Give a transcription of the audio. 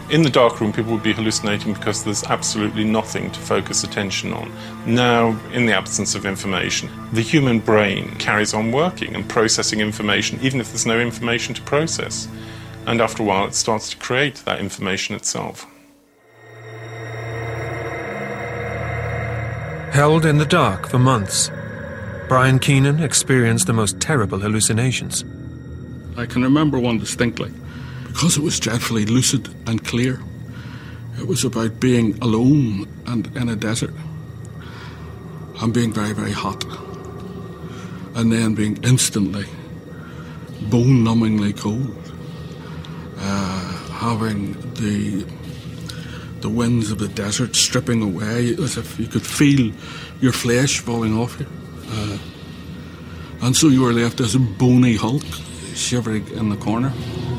In the darkroom, people would be hallucinating because there's absolutely nothing to focus attention on. Now, in the absence of information, the human brain carries on working and processing information, even if there's no information to process. And after a while, it starts to create that information itself. Held in the dark for months, Brian Keenan experienced the most terrible hallucinations. I can remember one distinctly, because it was dreadfully lucid and clear. It was about being alone and in a desert, and being very, very hot, and then being instantly, bone-numbingly cold, having the winds of the desert stripping away, as if you could feel your flesh falling off you. And so you were left as a bony hulk, shivering in the corner.